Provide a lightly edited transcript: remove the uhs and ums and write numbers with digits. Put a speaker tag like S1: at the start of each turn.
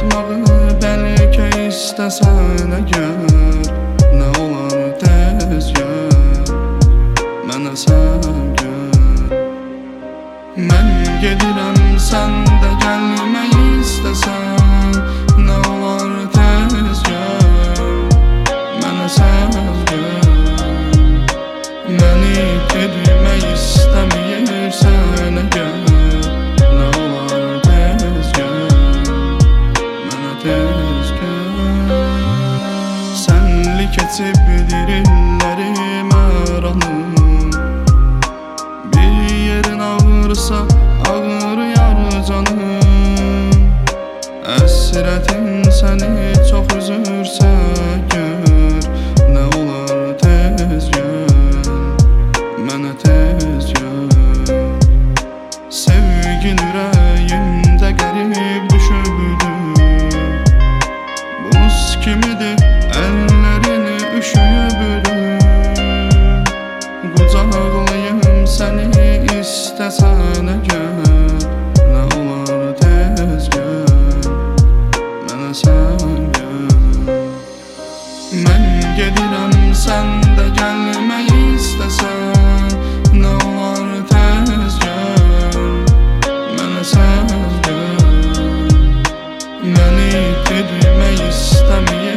S1: qayıtmağı bəlkə istəsən əgər, nə olar tez gəl, mənə sən gəl. Mən gedirəm, sən də gəlmək istəsən, nə olar tez gəl, mənə sən gəl. Məni itirmək istəməyirsən əgər, nə olar tez gəl, mənə tez gəl. Sənli keçib dirillərim əranım, bir yerin ağrısa ağrıyar canım. Əsrətin səni çox üzürsə əgər, nə olar tez gəl, mənə tez gəl. Sevgin ürəyimdə qərib düşübdü, buz kimidir əllərini üşüyübdü. Qucaqlayım səni istəsən əgər, nə olar tez gəl, mənə sən gəl. Mən gedirəm, sən də gəlmək istəsən, nə olar tez gəl, mənə sən gəl. Məni itirmək istəməyirsən